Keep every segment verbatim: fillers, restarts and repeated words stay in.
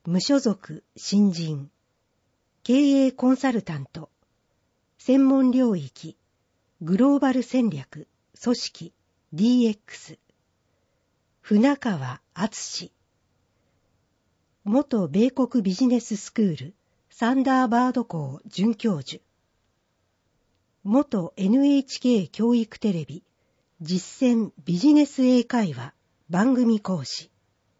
無所属新人、経営コンサルタント、専門領域、グローバル戦略、組織、ディーエックス、船川敦、元米国ビジネススクールサンダーバード校准教授、元 エヌエイチケー 教育テレビ実践ビジネス英会話番組講師。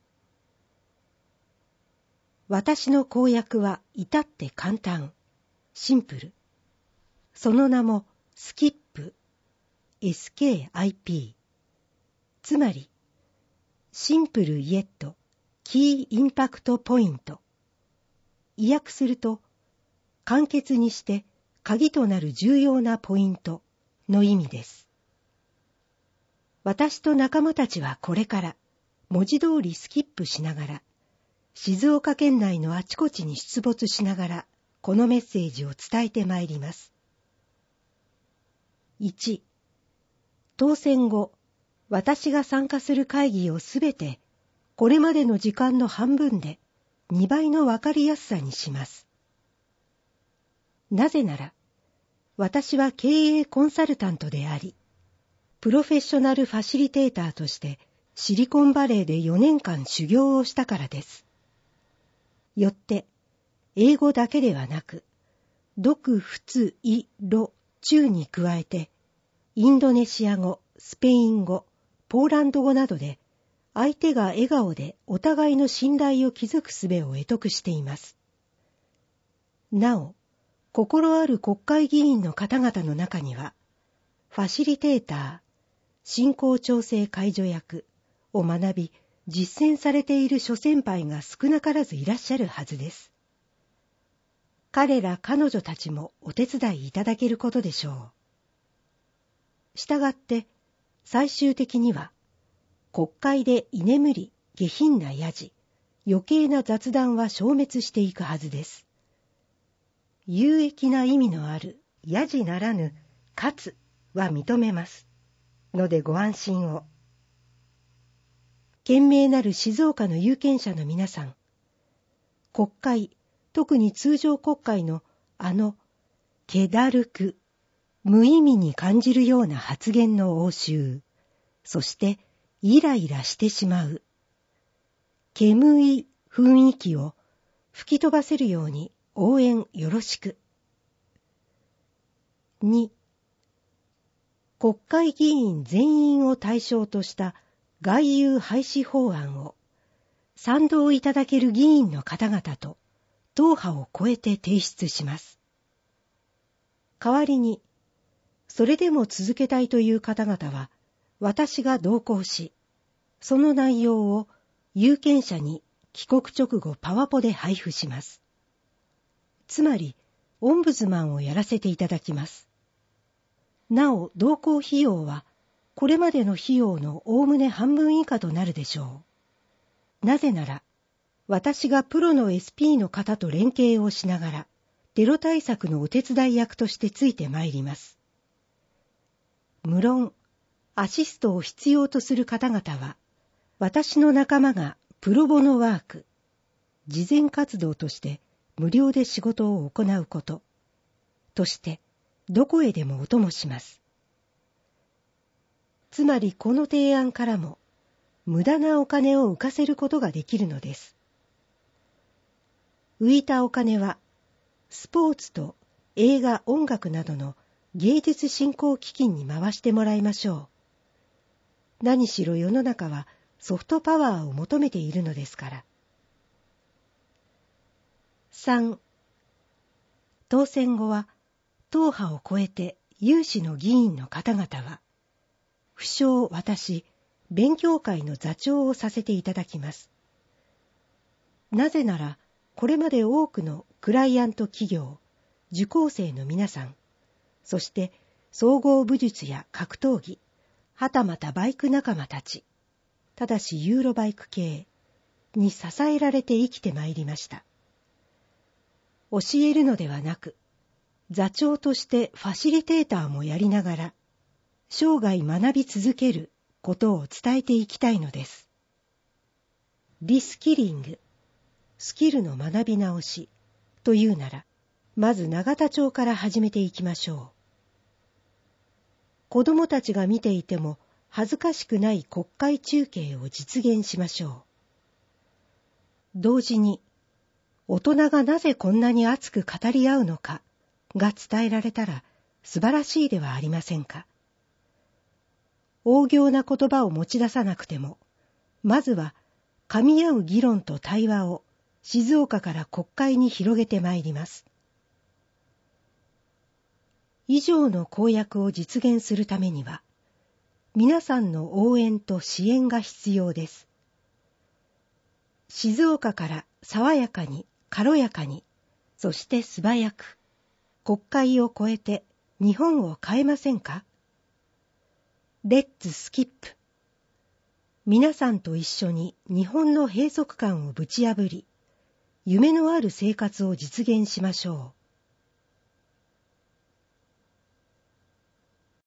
私の公約は至って簡単、シンプル。その名もスキップ、エスケーアイピー。つまり、シンプルイエット、キーインパクトポイント。意訳すると、簡潔にして鍵となる重要なポイントの意味です。私と仲間たちはこれから文字通りスキップしながら、静岡県内のあちこちに出没しながら、このメッセージを伝えてまいります。いち、当選後、私が参加する会議をすべて、これまでの時間の半分でにばいのわかりやすさにします。なぜなら、私は経営コンサルタントであり、プロフェッショナルファシリテーターとしてシリコンバレーでよねんかん修行をしたからです。よって、英語だけではなく、読仏意ろ中に加えて、インドネシア語、スペイン語、ポーランド語などで、相手が笑顔でお互いの信頼を築く術を得得しています。なお、心ある国会議員の方々の中には、ファシリテーター、進行調整介助役を学び、実践されている諸先輩が少なからずいらっしゃるはずです。彼ら彼女たちもお手伝いいただけることでしょう。したがって、最終的には、国会で居眠り、下品なやじ、余計な雑談は消滅していくはずです。有益な意味のあるやじならぬ活は認めます。のでご安心を。賢明なる静岡の有権者の皆さん、国会、特に通常国会のあの、気だるく、無意味に感じるような発言の応酬、そしてイライラしてしまう、煙い雰囲気を吹き飛ばせるように応援よろしく。に、国会議員全員を対象とした外遊廃止法案を賛同いただける議員の方々と党派を超えて提出します。代わりに、それでも続けたいという方々は私が同行し、その内容を有権者に帰国直後パワポで配布します。つまり、オンブズマンをやらせていただきます。なお、同行費用は、これまでの費用のおおむね半分以下となるでしょう。なぜなら、私がプロの エスピー の方と連携をしながら、テロ対策のお手伝い役としてついてまいります。無論、アシストを必要とする方々は、私の仲間がプロボノワーク、慈善活動として無料で仕事を行うこと、として、どこへでもお供します。つまりこの提案からも、無駄なお金を浮かせることができるのです。浮いたお金は、スポーツと映画音楽などの芸術振興基金に回してもらいましょう。何しろ世の中はソフトパワーを求めているのですから。さん、当選後は、党派を超えて有志の議員の方々は、不詳私、勉強会の座長をさせていただきます。なぜなら、これまで多くのクライアント企業、受講生の皆さん、そして総合武術や格闘技、はたまたバイク仲間たち、ただしユーロバイク系に支えられて生きてまいりました。教えるのではなく、座長としてファシリテーターもやりながら、生涯学び続けることを伝えていきたいのです。リスキリング、 スキルの学び直しというなら、まず永田町から始めていきましょう。子供たちが見ていても恥ずかしくない国会中継を実現しましょう。同時に、大人がなぜこんなに熱く語り合うのかが伝えられたら素晴らしいではありませんか。大行な言葉を持ち出さなくても、まずは噛み合う議論と対話を静岡から国会に広げてまいります。以上の公約を実現するためには、皆さんの応援と支援が必要です。静岡から爽やかに、軽やかに、そして素早く、国会を越えて日本を変えませんか？レッツスキップ。皆さんと一緒に日本の閉塞感をぶち破り、夢のある生活を実現しましょう。